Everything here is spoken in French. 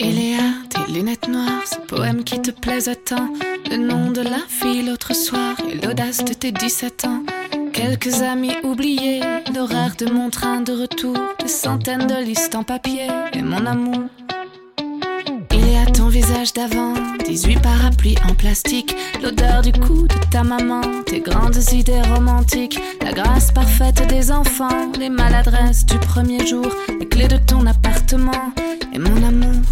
Eléa, tes lunettes noires, ce poème qui te plaisait tant. Le nom de la fille l'autre soir et l'audace de tes 17 ans. Quelques amis oubliés, l'horaire de mon train de retour, des centaines de listes en papier et mon amour. Il y a ton visage d'avant, 18 parapluies en plastique, l'odeur du cou de ta maman, tes grandes idées romantiques, la grâce parfaite des enfants, les maladresses du premier jour, les clés de ton appartement et mon amour.